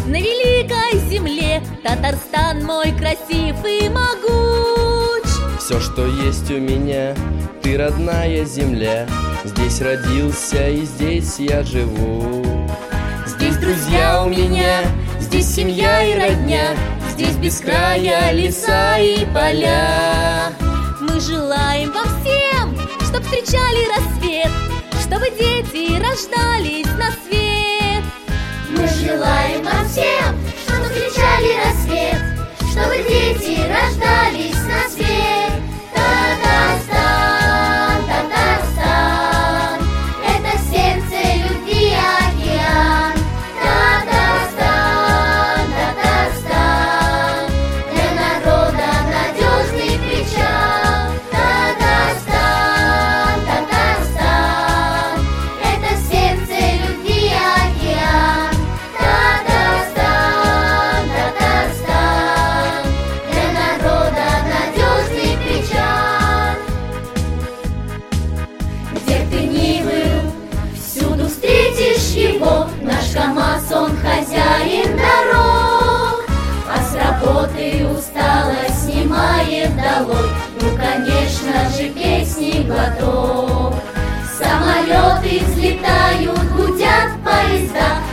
на великой земле Татарстан мой красив и могуч. Все, что есть у меня, ты родная земля. Здесь родился и здесь я живу. Здесь друзья у меня, здесь семья и родня, здесь без края леса и поля. Мы желаем вам всем, чтоб встречали рассвет, чтобы дети рождались на свет. Мы желаем вам всем, чтобы встречали рассвет, чтобы дети рождались на свет. Татарстан, Татарстан, это сердце любви океан. Татарстан, Татарстан, для народа надежный причал. Татарстан, Татарстан, это сердце любви океан. Татарстан, Татарстан, для народа надежный причал. Где б ты ни был, всюду встретишь его. Наш КамАЗ, он хозяин дорог, а с работы усталость снимает долой. Ну, конечно же, песни глоток. Самолеты взлетают, гудят поезда,